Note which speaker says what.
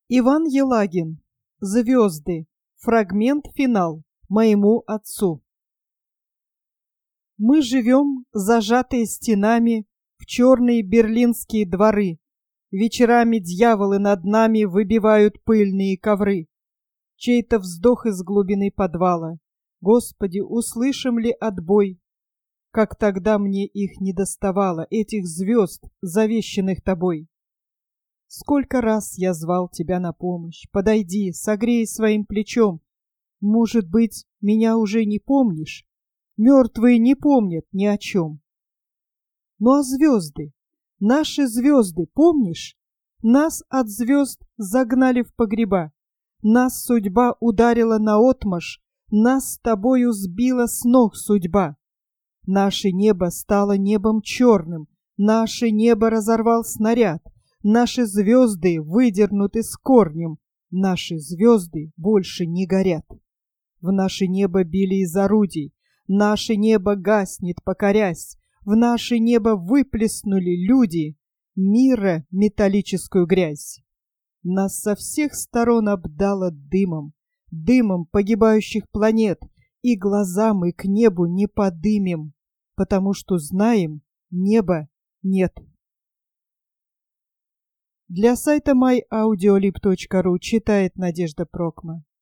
Speaker 1: Иван Елагин. Звезды. Фрагмент финал. Моему отцу. Мы живем, зажатые стенами, в черные берлинские дворы. Вечерами дьяволы над нами выбивают пыльные ковры. Чей-то вздох из глубины подвала. Господи, услышим ли отбой? Как тогда мне их недоставало, этих звезд, завещанных тобой. Сколько раз я звал тебя на помощь. Подойди, согрей своим плечом. Может быть, меня уже не помнишь? Мертвые не помнят ни о чем. Ну а звезды? Наши звезды, помнишь? Нас от звезд загнали в погреба. Нас судьба ударила наотмашь. Нас с тобою сбила с ног судьба. Наше небо стало небом черным. Наше небо разорвал снаряд. Наши звезды выдернуты с корнем. Наши звезды больше не горят. В наше небо били из орудий. Наше небо гаснет, покорясь. В наше небо выплеснули люди мира металлическую грязь. Нас со всех сторон обдало дымом, дымом погибающих планет, и глаза мы к небу не подымем, потому что знаем, неба нет. Для сайта myaudiolib.ru читает Надежда Прокма.